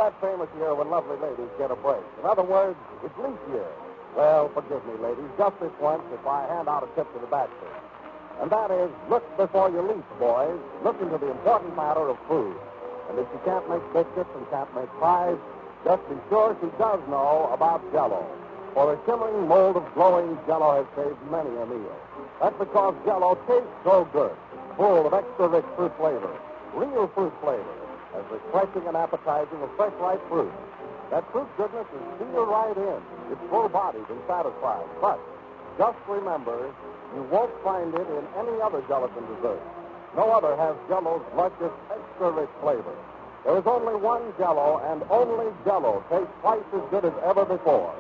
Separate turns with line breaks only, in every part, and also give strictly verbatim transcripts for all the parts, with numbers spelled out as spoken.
that famous year when lovely ladies get a break. In other words, it's leap year. Well, forgive me, ladies, just this once if I hand out a tip to the bachelors. And that is, look before you leap, boys. Look into the important matter of food. And if she can't make biscuits and can't make pies, just be sure she does know about Jell-O. For a shimmering mold of glowing Jell-O has saved many a meal. That's because Jell-O tastes so good, full of extra-rich fruit flavor, real fruit flavor, as refreshing and appetizing as fresh ripe fruit. That fruit goodness is sealed right in. It's full-bodied and satisfying. But just remember, you won't find it in any other gelatin dessert. No other has Jell-O's luscious, extra-rich flavor. There is only one Jell-O, and only Jell-O tastes twice as good as ever before.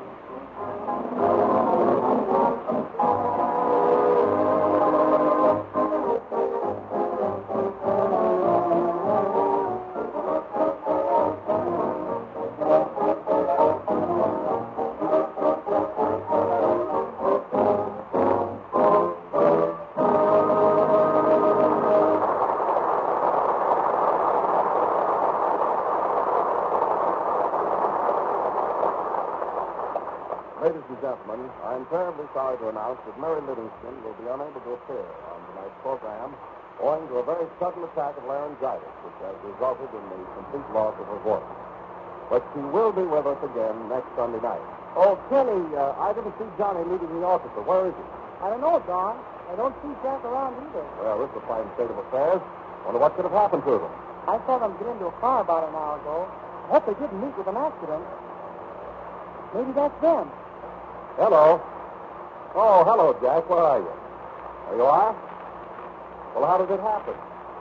Ladies and gentlemen, I'm terribly sorry to announce that Mary Livingston will be unable to appear on tonight's program owing to a very sudden attack of laryngitis, which has resulted in the complete loss of her voice. But she will be with us again next Sunday night. Oh, Kenny, uh, I didn't see Johnny leaving the orchestra. Where is he?
I don't know, Don. I don't see Jack around either.
Well, this is a fine state of affairs. Wonder what could have happened to them.
I saw them get into a car about an hour ago. I hope they didn't meet with an accident. Maybe that's them.
Hello. Oh, hello, Jack. Where are you? There you are? Well, how did it happen?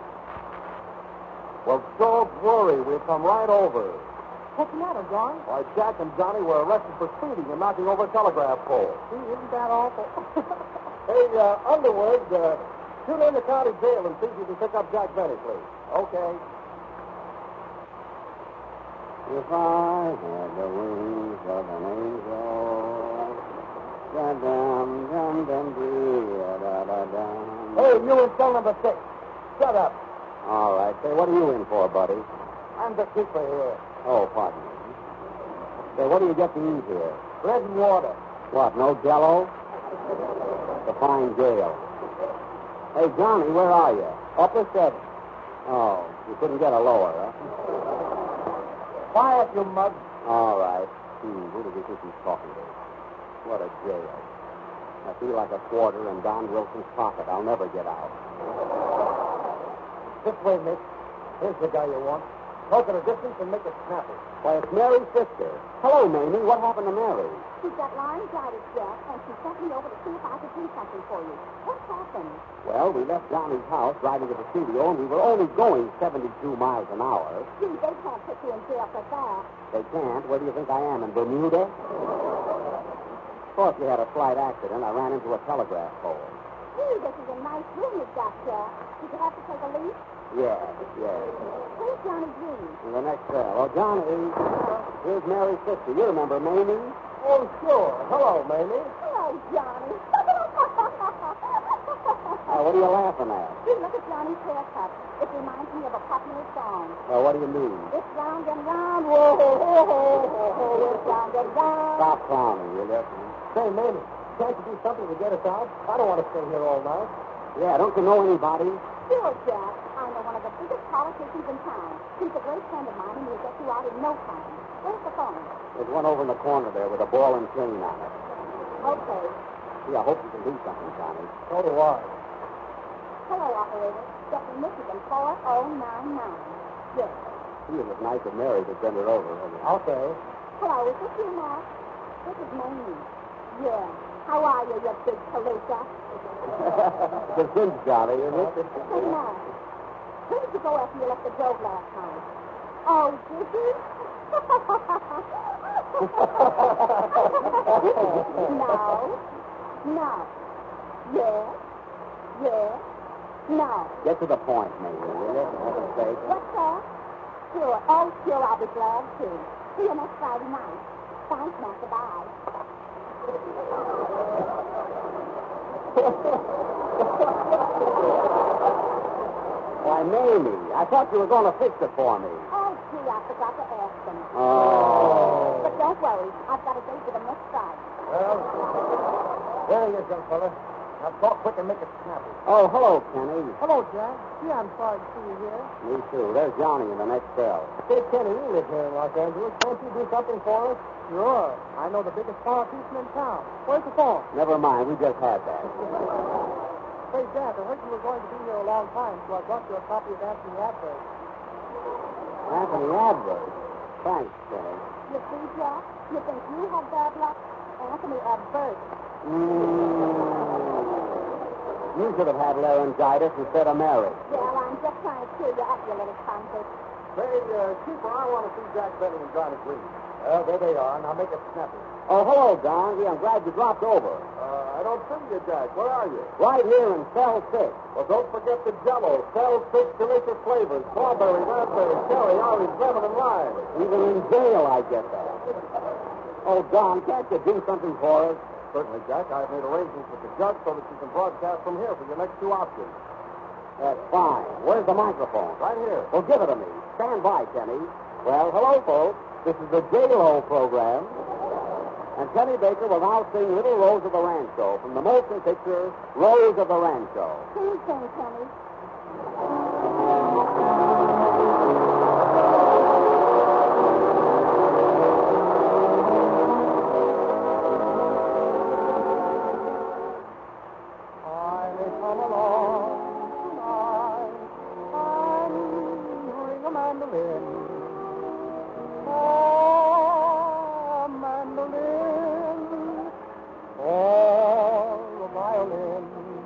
Well, don't worry. We'll come right over.
What's the matter, Don?
Why, Jack and Johnny were arrested for speeding and knocking over a telegraph pole.
Gee, isn't that awful?
Hey, uh, Underwood, uh, tune in the county jail and see if you can pick up Jack Benny, please. Okay.
If I had the wings of an angel, da-dum, dum, dum, dee-da-da-dum.
Hey, you in cell number six. Shut up.
All right. Say, what are you in for, buddy?
I'm the keeper here.
Oh, pardon me. Say, what do you get to eat here?
Bread and water.
What, no Jell-O? The fine jail. Hey, Johnny, where are you?
Upper seven.
Oh, you couldn't get a lower, huh?
Quiet, you mug.
All right. Hmm, who does he think he's talking to? What a jail. I feel like a quarter in Don Wilson's pocket. I'll never get out.
This way, Mick. Here's the guy you want. Talk at a distance and make it snappy.
Why, it's Mary's sister. Hello, Mamie. What happened to Mary?
She's got laryngitis, Jack, and she sent me over to see if I could do something for you. What happened?
Well, we left Johnny's house driving to the studio, and we were only going seventy-two miles an hour.
Gee, they can't put you in jail for that.
They can't. Where do you think I am, in Bermuda? Of course, we had a slight accident. I ran into a telegraph pole.
Gee, this is a nice room you've got, Jack. Did you have to take a leak?
Yes, yes.
Where's Johnny Green?
In the next cell. Oh, Johnny, here's Mary's sister. You remember Mamie?
Oh, sure. Hello, Mamie.
Hello, Johnny.
Oh, what are you laughing at?
Gee, look at Johnny's haircut. It reminds me of a popular song.
Well, what do you mean?
It's round and round. Whoa, ho, ho, ho, ho, ho. It's round and round.
Stop clowning, will you?
Say, Mamie, can't you do something to get us out? I don't want to stay here all night.
Yeah, don't you know anybody?
Sure, Jack. I know one of the biggest politicians in town. He's a great friend of mine, and he'll get you out in no time. Where's the phone?
There's one over in the corner there with a ball and chain on it.
Okay.
Gee, I hope you can do something, Johnny.
So do I.
Hello, operator. Get me Michigan four oh nine nine. Yes.
Gee, it was nice of Mary to send her over. Wasn't it?
Okay.
Hello, is this you, Matt? This is Mamie. Yeah. How are you, you big palooka?
It's a cinch, Johnny, isn't it?
Hey, Matt. Where did you go after you left the drove last night? Oh, did you? No. No. Yes. Yes. No.
Get to the point, Mamie, will you? For heaven's sake.
What's that? Sure. Oh, sure, I'll be glad to. See you next Friday night. Thanks, Matt. Goodbye.
Why, Mamie, I thought you were going to fix it for me.
Oh, Oh, gee, I forgot to ask them.
Oh.
But don't worry. I've got a date with them next Friday.
Well, there he is, young fella. Now talk quick and make it snappy.
Oh, hello, Kenny.
Hello, Jack. Gee, I'm sorry to see you here.
Me too. There's Johnny in the next cell.
Say, Kenny, you live here in Los Angeles. Can't you do something for us? Sure. I know the biggest politician in town. Where's the phone?
Never mind. We just had that.
Say, Jack, I heard you were going to be here a long time, so I brought you a copy of Anthony Adverse.
Anthony Adverse. Thanks, Kenny.
You see, Jack? You think you have bad luck? Anthony Adverse.
Mm. You should have had laryngitis instead of Mary.
Well, I'm just trying to cheer you up, you little convict.
Say, uh, Keeper, I want to see Jack Benny and Johnny Green. Well, there they are. Now make it snappy.
Oh, hello, Don. Gee, I'm glad you dropped over.
Uh, I don't see you, Jack. Where are you?
Right here in cell six.
Well, don't forget the Jell-O. Cell six delicious flavors. Strawberry, raspberry, cherry, orange, lemon, and lime.
Even in jail, I get that. Oh, Don, can't you do something for us?
Certainly, Jack. I've made arrangements with the judge so that you can broadcast from here for your next two options.
That's fine. Where's the microphone?
Right here.
Well, give it to me. Stand by, Kenny. Well, hello, folks. This is the J-Lo program. And Kenny Baker will now sing Little Rose of the Rancho from the motion picture Rose of the Rancho.
Sing, sing, Kenny.
I may come along tonight and ring a mandolin. Oh, a mandolin or a violin.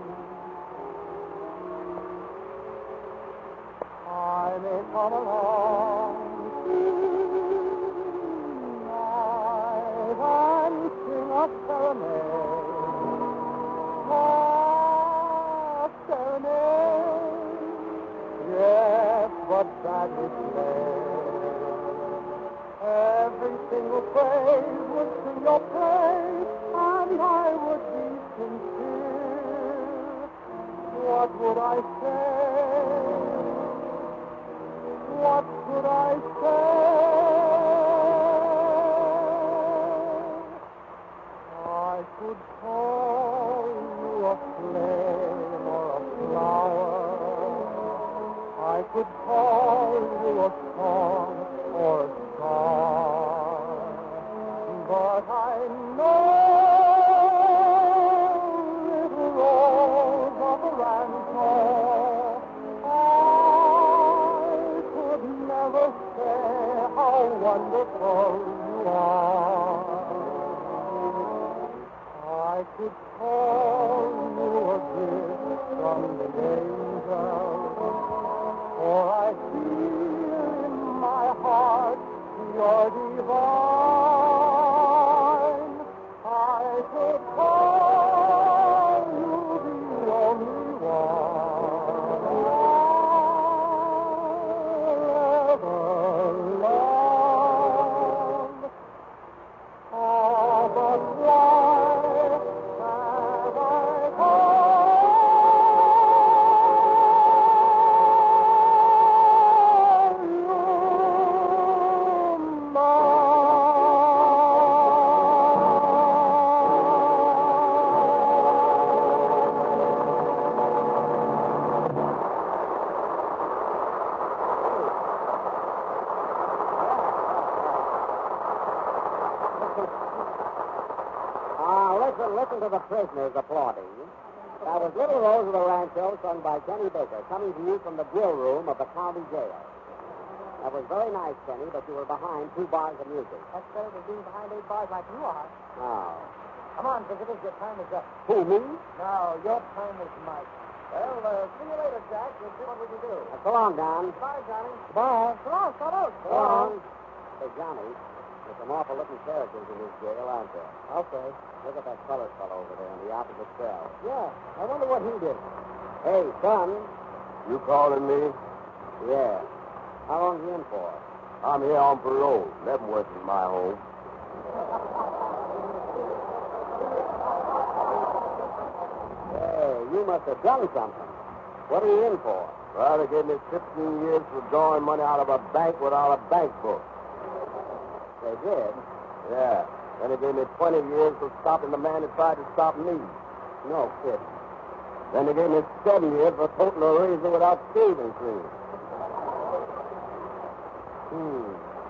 I may come along tonight and sing a serenade. Oh, serenade. Yes, but that is late. Every single phrase would sing your praise, and I would be sincere. What would I say? What could I say? I could call you a flame or a flower. I could call you a song or a star. But I know, little rose of the rancho, I could never say how wonderful you are. I could call you a gift from the angels, for I feel in my heart you're divine. I could call you the only one I'll ever love. Oh, but why have I called you mine?
Ah, listen, listen to the prisoners applauding. That was Little Rose of the Rancho, sung by Kenny Baker, coming to you from the grill room of the county jail. That was very nice, Kenny, but you were behind two bars of music.
That's better than being behind eight bars like you are.
Oh.
Come on, visitors, your time is up.
Who, me?
No, your time is Mike.
Well, uh, see you later, Jack. We'll see what we can do.
Uh, so long, Don.
Bye, Johnny.
Bye. Come on, come on.
So long. Hey, Johnny, there's some awful looking characters in this jail, aren't there?
Okay.
Look at that colored fellow over there in the opposite cell.
Yeah, I wonder what he did.
Hey, son.
You calling me?
Yeah. How long's he in for?
I'm here on parole. Leavenworth is my home.
Hey, you must have done something. What are you in for?
Well, they gave me fifteen years for drawing money out of a bank without a bank book.
They did?
Yeah. Then they gave me twenty years for stopping the man who tried to stop me.
No kidding.
Then they gave me seven years for toting a razor without shaving cream.
Hmm.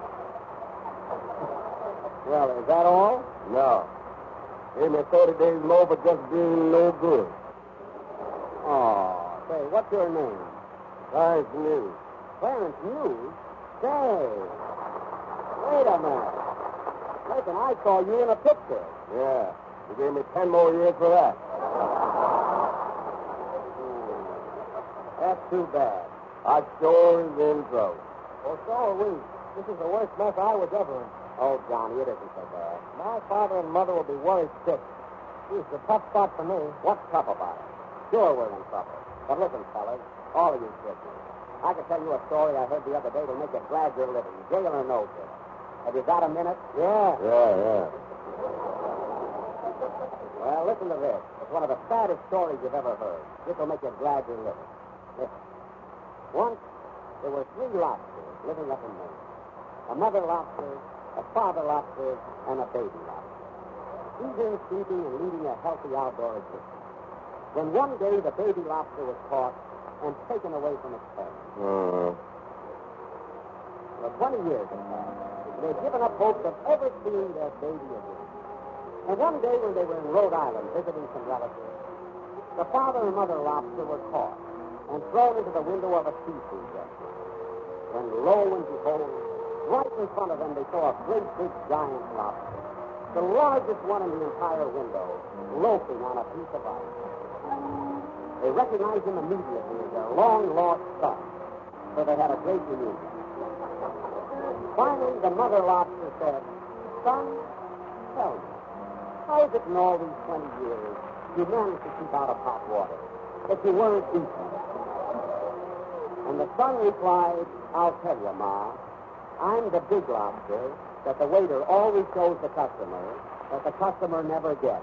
Well, is that all?
No. Gave me thirty days more for just being no good.
Oh, say, what's your name?
Clarence News.
Clarence News? Say, wait a minute. Listen, I saw you in a picture.
Yeah. They gave me ten more years for that.
Hmm. That's too bad.
I sure is in trouble.
Well, so are we. This is the worst mess I was ever in.
Oh, Johnny, it isn't so bad.
My father and mother will be worried sick. It's a tough spot for me.
What's tough about it? Sure, we're in trouble. But listen, fellas, all of you prisoners. I can tell you a story I heard the other day that'll make you glad you're living, jail or no jail. Have you got a minute?
Yeah.
Yeah, yeah.
Well, listen to this. It's one of the saddest stories you've ever heard. This will make you glad you're living. Listen. Once, there were three lobsters living up in Maine. A mother lobster, a father lobster, and a baby lobster. Eating, sleeping, and leading a healthy outdoor existence. When one day the baby lobster was caught and taken away from its parents.
Uh,
For twenty years had passed. They'd given up hopes of ever seeing their baby again. And one day when they were in Rhode Island visiting some relatives, the father and mother lobster were caught and thrown into the window of a seafood restaurant. When lo and behold, right in front of them they saw a great big giant lobster, the largest one in the entire window, loafing on a piece of ice. They recognized him immediately as their long-lost son, so they had a great reunion. Finally, the mother lobster said, "Son, tell me, how is it in all these twenty years you managed to keep out of hot water, that you weren't eaten?" And the son replied, "I'll tell you, Ma. I'm the big lobster that the waiter always shows the customer, that the customer never gets."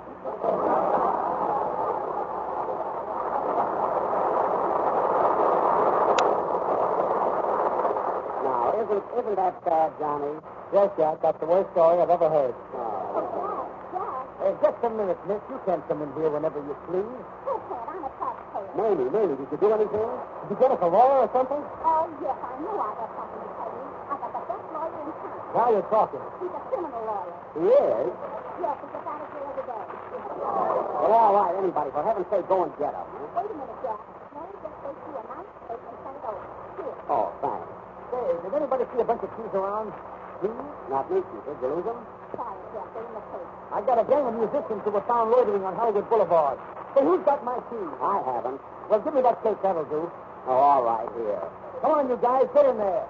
Now, isn't, isn't that sad, Johnny?
Yes, Jack, that's the worst story I've ever heard.
Oh.
Jack, Jack,
Hey, just a minute, miss. You can't come in here whenever you please.
who can't? I'm a taxpayer.
Mamie, Mamie, did you do anything?
Did you get us a lawyer or something?
Oh, yes, I knew I had something to tell you. I got the best lawyer in town.
Now you're talking.
He's a criminal lawyer.
He is?
Yes, he gets out of jail today.
Well, all right, anybody. For heaven's sake, go and get him. Huh?
Wait a minute, Jack. Let me just take you a nice steak and send it over. Here.
Oh, thanks.
Say, did anybody see a bunch of keys around? Keys?
Not me, Chief. Did you lose him?
Sorry, Jack. They're in the case.
I got a gang of musicians who were found loitering on Hollywood Boulevard. Say, who's got my keys?
I haven't.
Well, give me that tape, that'll do.
Oh, all right, here.
Come on, you guys, get in there.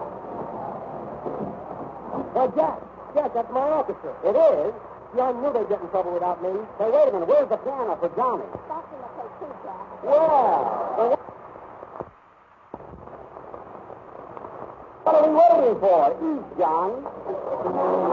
Well, Jack, Jack, that's my orchestra.
It is?
Yeah, I knew they'd get in trouble without me.
Say, wait a minute. Where's the piano for Johnny?
That's in the case, too, Jack.
Well, well, what what are we waiting for? Eat, John.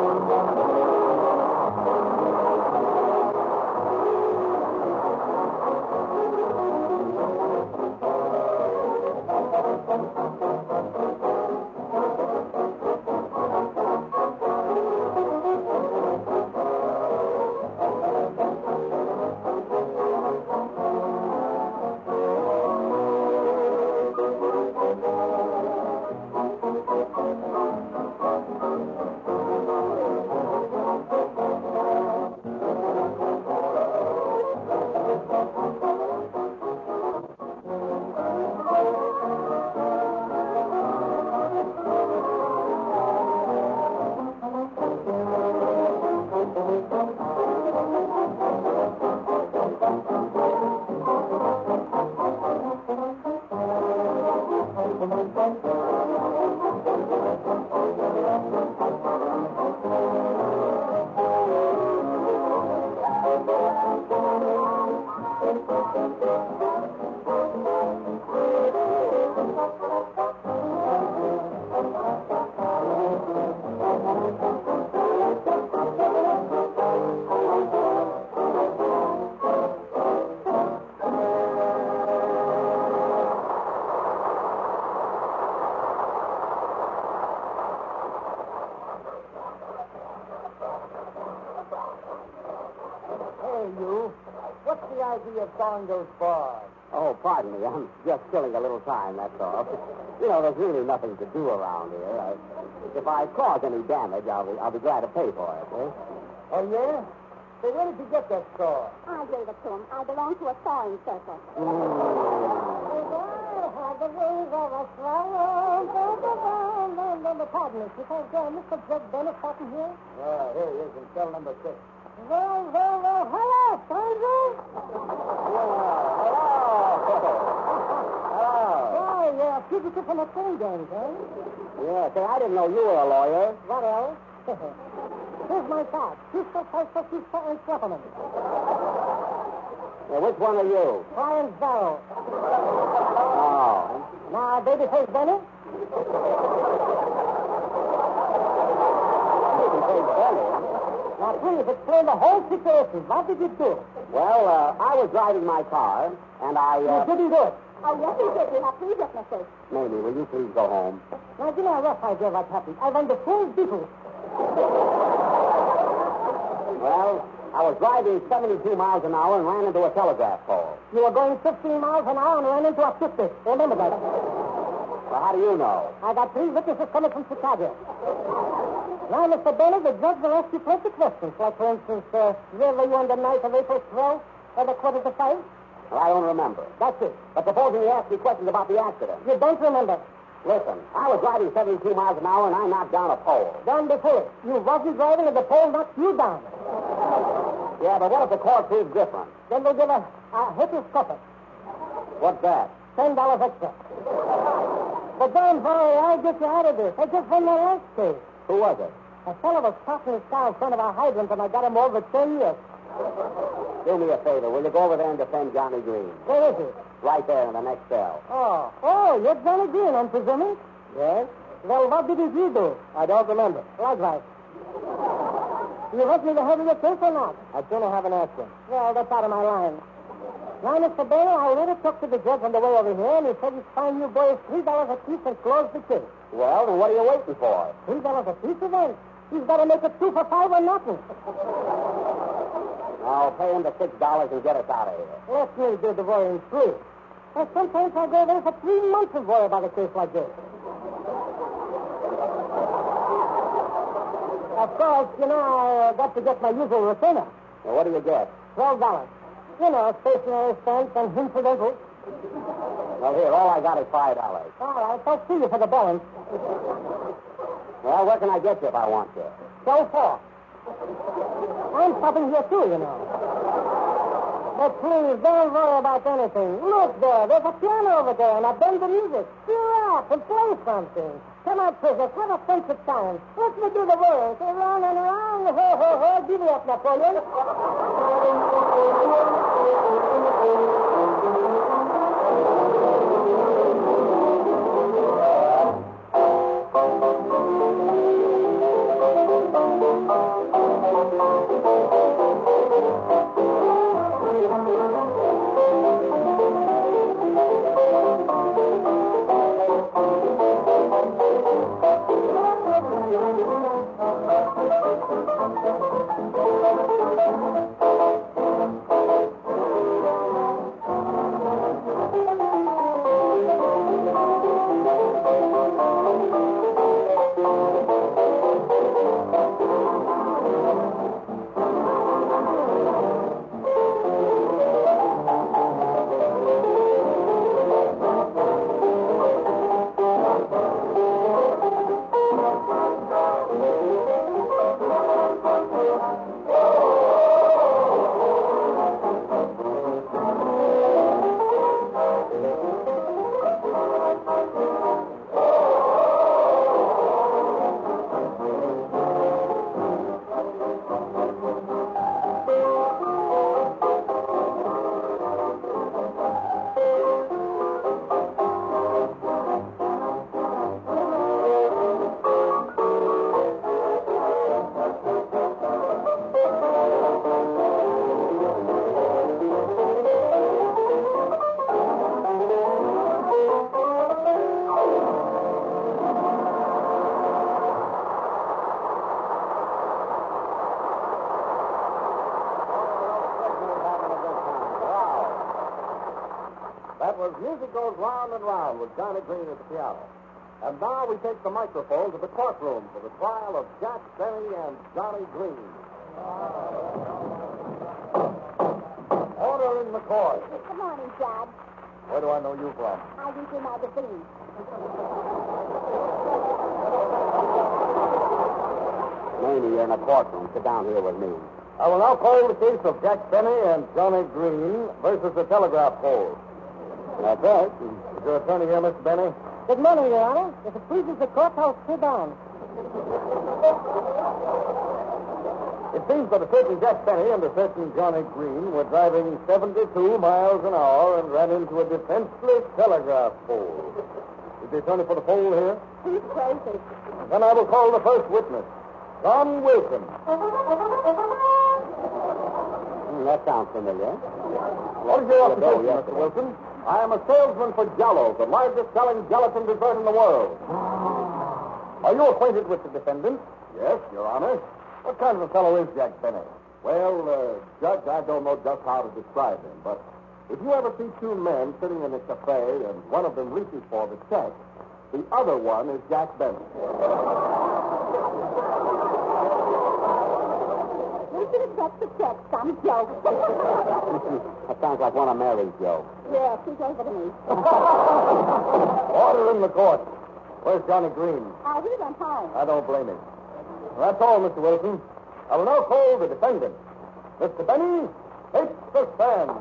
difficulty of sawing those bars?
Oh, pardon me. I'm just killing a little time, that's all. You know, there's really nothing to do around here. I, if I cause any damage, I'll be, I'll be glad to pay for it, eh?
Oh, yeah? So where did you get that saw?
I gave it to him. I belong to a sawing circle.
Pardon me, uh, Mister Judge Bennett talking here? Yeah, here he is in cell number six. Well, well, well, hello, stranger.
Hello.
Yeah, yeah, fugitive from a train gang, eh?
Yeah, say, I didn't know you were a lawyer.
What else? Here's my card. Sister, sister, sister, and Schlepperman.
Yeah, which one are you?
Clarence Barrow.
Oh.
Now, Babyface Benny?
Babyface Benny?
Now, please, explain the whole situation. What did you do?
Well, uh, I was driving my car, and I... Uh...
You didn't do it.
Oh, yes, he did. You have three witnesses.
Mamie, will you please go home?
Now, give me a rough idea of what happened. I went the full details.
Well, I was driving seventy-two miles an hour and ran into a telegraph pole.
You were going fifteen miles an hour and ran into a fifty. Remember that.
Well, how do you know?
I got three witnesses coming from Chicago. Now, Mister Bennett, the judge will ask you plenty questions. Like, for instance, uh, where were you on the night of April twelfth or the quarter to five?
Well, I don't remember.
That's it.
But supposing he asks me questions about the accident.
You don't remember.
Listen, I was driving seventy-two miles an hour and I knocked down a pole.
Don't be foolish. You wasn't driving and the pole knocked you down.
Yeah, but what if the court proves different?
Then we'll give a, a hipposcopic.
What's that?
Ten dollars extra. But don't worry, I'll get you out of this. I just won my last case.
Who was it?
A fellow was parking his car in front of a hydrant and I got him over ten years.
Do me a favor. Will you go over there and defend Johnny Green?
Where is he?
Right there in the next cell.
Oh, oh, you're Johnny Green, I'm presuming? Yes. Well, what did he do? I don't remember. Likewise. You want me to handle your case or not? I don't have an answer. Well, that's out of my line. Now, Mister Bailey, I already talked to the judge on the way over here, and he said he'd fine you boys three dollars apiece and close the case.
Well, then what are you waiting for?
Three dollars apiece then? He's got to make it two for five or nothing.
I'll pay him the six dollars and get us out of here.
Let me do the worrying free. And sometimes I go there for three months and worry about a case like this. Of course, you know, I uh, got to get my usual retainer.
Well, what do you get?
Twelve dollars. You know, stationery stamps and incidentals.
Well, here, all I got is five dollars.
All right, I'll see you for the balance.
Well, where can I get you if I want you?
So far. I'm stopping here, too, you know. But please, don't worry about anything. Look there, there's a piano over there, and I bend the music. Cheer up and play something. Come on, prisoner, have a sense of time. Let me do the work. Around and around. Ho, ho, ho. Give me up, Napoleon.
music goes round and round with Johnny Green at the piano. And now we take the microphone to the courtroom for the trial of Jack Benny and Johnny Green. Order in the court.
Good morning, Judge.
Where do I know you from?
I read your magazine.
Mamie, you're in a courtroom. Sit down here with me.
I will now call the case of Jack Benny and Johnny Green versus the telegraph pole.
That's right.
Is your attorney here, Mister Benny?
Good morning, Your Honor. If it pleases the court, I'll sit down.
It seems that a certain Jack Benny and a certain Johnny Green were driving seventy-two miles an hour and ran into a defenseless telegraph pole. Is the attorney for the pole here?
He's crazy.
Then I will call the first witness, John Wilson.
Mm, that sounds familiar.
What is your
You know,
occupation,
yes,
Mister
sir.
Wilson? I am a salesman for Jell-O, the largest selling gelatin dessert in the world. Are you acquainted with the defendant? Yes, Your Honor. What kind of a fellow is Jack Benny? Well, uh, Judge, I don't know just how to describe him, but if you ever see two men sitting in a cafe and one of them reaches for the check, the other one is Jack Benny.
You should have checked the check, some joke.
That sounds like one of Mary's jokes.
Yes, he gave it to me.
Order in the court. Where's Johnny Green?
Uh, he went home.
I don't blame him. Well, that's all, Mister Wilson. I will now call the defendant. Mister Benny, take the stand.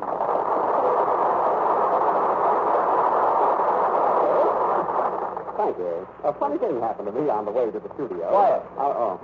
Thank you. A funny thing happened to me on the way to the studio.
Quiet.
Uh-oh.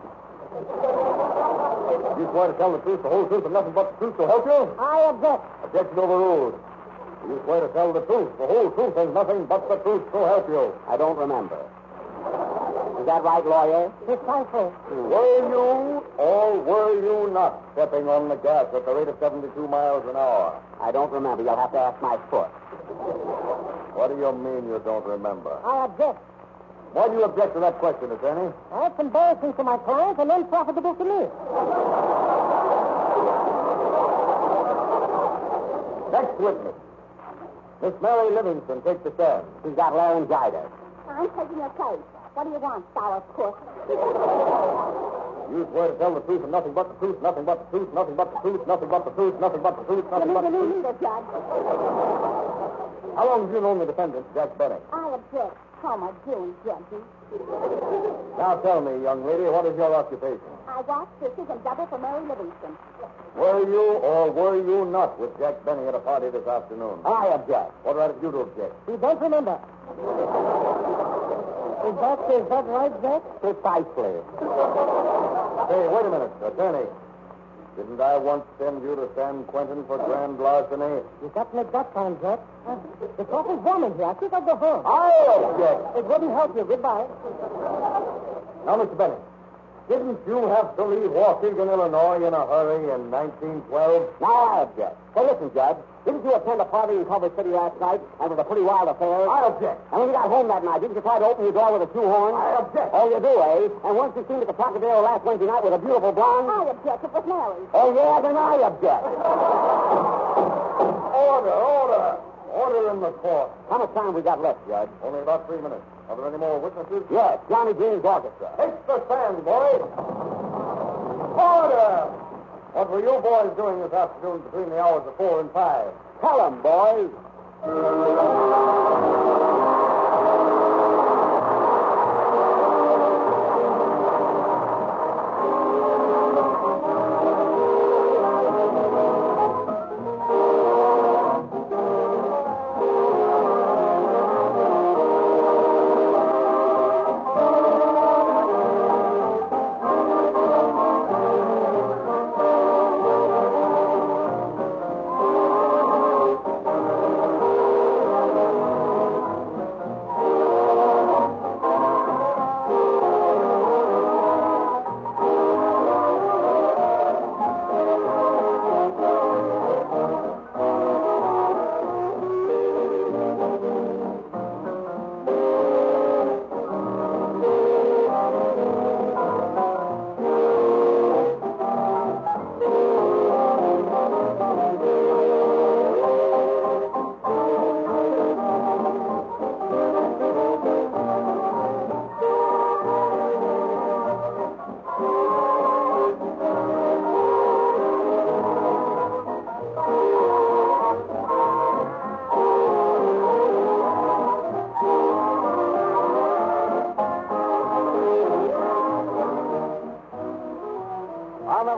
You swear to tell the truth, the whole truth, and nothing but the truth to help you?
I object.
Objection overruled. You swear to tell the truth, the whole truth, and nothing but the truth to help you.
I don't remember. Is that right, lawyer?
Precisely.
Were you or were you not stepping on the gas at the rate of seventy-two miles an hour?
I don't remember. You'll have to ask my foot.
What do you mean you don't remember?
I object.
Why do you object to that question, attorney?
That's embarrassing to my client and unprofitable to me.
Next witness. Miss Mary Livingston, take the stand.
She's got laryngitis.
I'm taking your case. What do you want, sour puss?
You swear to tell the truth and nothing but the truth, nothing but the truth, nothing but the truth, nothing but the truth, nothing but the truth,
You
nothing
need
but
a
the
new
truth.
leader, Judge.
How long have you known the defendant, Jack Benny?
I object. How am I doing, Judge?
Now tell me, young lady, what is your occupation?
I wash dishes and double for Mary Livingston.
Were you or were you not with Jack Benny at a party this afternoon?
I object.
What right have you to object?
We don't remember. Is that, is that right, Jack?
Precisely.
Hey, wait a minute, attorney. Didn't I once send you to San Quentin for grand larceny?
You got me that time, Jack. Uh, the coffee's warm in here. I think I'll go home.
I object.
It wouldn't help you. Goodbye.
Now, Mister Benny, didn't you have to leave Waukegan, Illinois in a hurry in nineteen twelve?
Now I object. So listen, Judge. Didn't you attend a party in Culver City last night and with a pretty wild affair?
I object.
And when you got home that night, didn't you try to open your door with a shoehorn?
I object.
Oh, you do, eh? And once you seen at the Trocadero last Wednesday night with a beautiful blonde?
I object. It was Mary.
Oh, yeah, then I object.
Order, order. Order in the court.
How much time we got left, Judge?
Only about three minutes. Are there any more witnesses?
Yes, Johnny Green's orchestra.
Take the stand, boys. Order! What were you boys doing this afternoon between the hours of four and five?
Tell 'em, boys.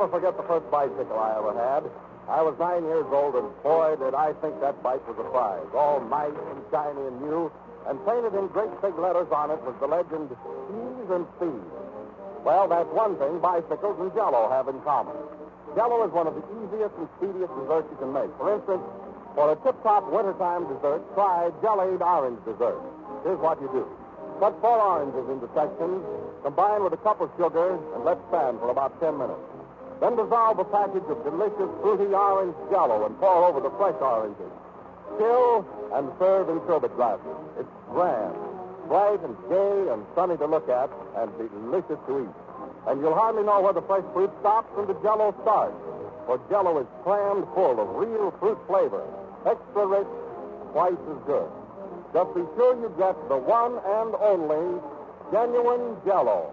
never forget the first bicycle I ever had. I was nine years old, and boy, did I think that bike was a prize. All nice and shiny and new, and painted in great big letters on it was the legend, Ease and Speed. Well, that's one thing bicycles and Jell-O have in common. Jell-O is one of the easiest and speediest desserts you can make. For instance, for a tip-top wintertime dessert, try jellied orange dessert. Here's what you do. Cut four oranges into sections, combine with a cup of sugar, and let stand for about ten minutes. Then dissolve a package of delicious fruity orange Jell-O and pour over the fresh oranges. Chill and serve in sherbet glasses. It's grand, bright and gay and sunny to look at, and delicious to eat. And you'll hardly know where the fresh fruit stops and the Jell-O starts. For Jell-O is crammed full of real fruit flavor, extra rich, twice as good. Just be sure you get the one and only genuine Jell-O.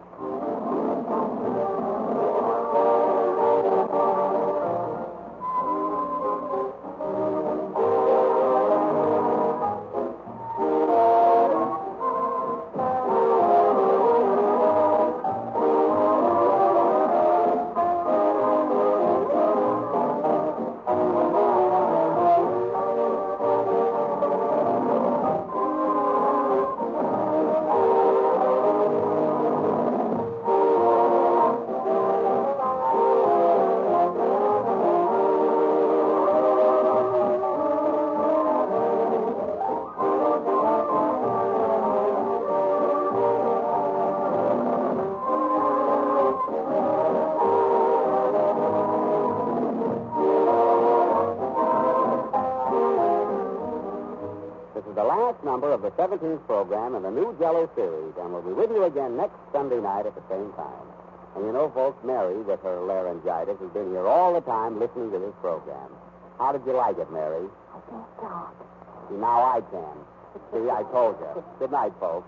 Number of the seventeenth program in the new Jell-O series, and we'll be with you again next Sunday night at the same time. And you know, folks, Mary, with her laryngitis, has been here all the time listening to this program. How did you like it, Mary?
I can't talk.
See, now I can. See, I told you. Good night, folks.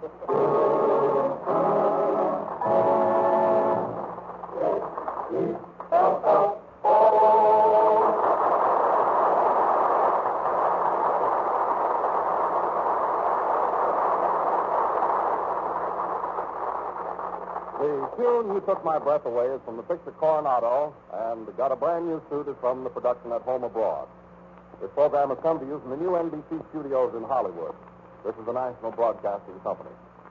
The tune You Took My Breath Away is from the picture Coronado, and Got a Brand New Suit is from the production at Home Abroad. This program has come to you from the new N B C studios in Hollywood. This is the National Broadcasting Company.